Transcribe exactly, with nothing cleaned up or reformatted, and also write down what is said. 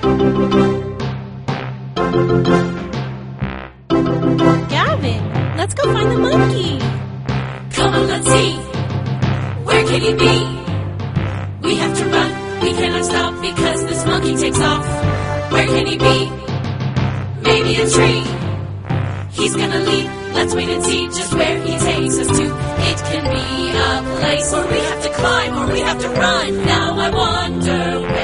Gavin, let's go find the monkey. Come on, let's see. Where can he be? We have to run. We cannot stop because this monkey takes off. Where can he be? Maybe a tree. He's gonna leap. Let's wait and see just where he takes us to. It can be a place where we have to climb or we have to run. Now I wonder where